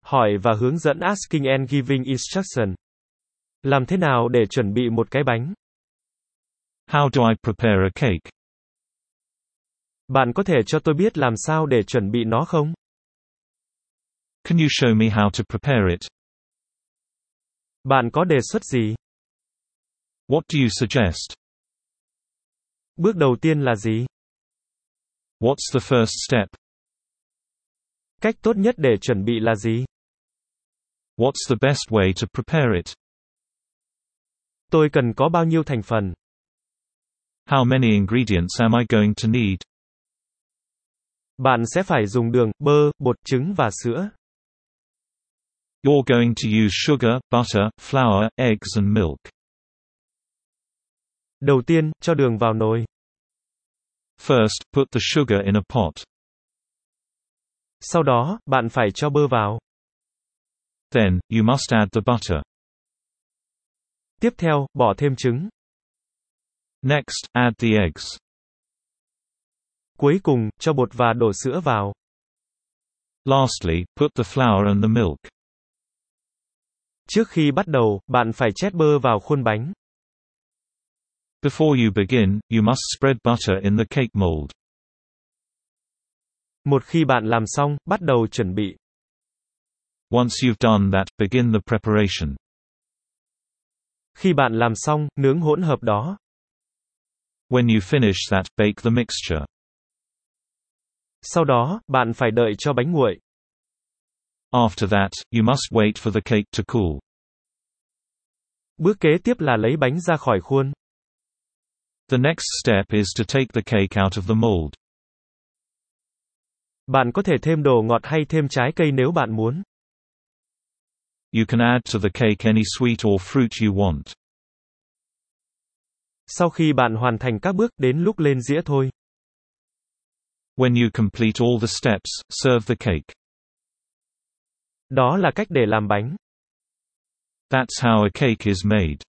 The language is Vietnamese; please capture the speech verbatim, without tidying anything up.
hỏi và hướng dẫn asking and giving instruction. Làm thế nào để chuẩn bị một cái bánh? How do I prepare a cake? Bạn có thể cho tôi biết làm sao để chuẩn bị nó không? Can you show me how to prepare it? Bạn có đề xuất gì? What do you suggest? Bước đầu tiên là gì? What's the first step? Cách tốt nhất để chuẩn bị là gì? What's the best way to prepare it? Tôi cần có bao nhiêu thành phần? How many ingredients am I going to need? Bạn sẽ phải dùng đường, bơ, bột trứng và sữa. You're going to use sugar, butter, flour, eggs and milk. Đầu tiên, cho đường vào nồi. First, put the sugar in a pot. Sau đó, bạn phải cho bơ vào. Then, you must add the butter. Tiếp theo, bỏ thêm trứng. Next, add the eggs. Cuối cùng, cho bột và đổ sữa vào. Lastly, put the flour and the milk. Trước khi bắt đầu, bạn phải chét bơ vào khuôn bánh. Before you begin, you must spread butter in the cake mold. Một khi bạn làm xong, bắt đầu chuẩn bị. Once you've done that, begin the preparation. Khi bạn làm xong, nướng hỗn hợp đó. When you finish that, bake the mixture. Sau đó, bạn phải đợi cho bánh nguội. After that, you must wait for the cake to cool. Bước kế tiếp là lấy bánh ra khỏi khuôn. The next step is to take the cake out of the mold. Bạn có thể thêm đồ ngọt hay thêm trái cây nếu bạn muốn. You can add to the cake any sweet or fruit you want. Sau khi bạn hoàn thành các bước, đến lúc lên dĩa thôi. When you complete all the steps, serve the cake. Đó là cách để làm bánh. That's how a cake is made.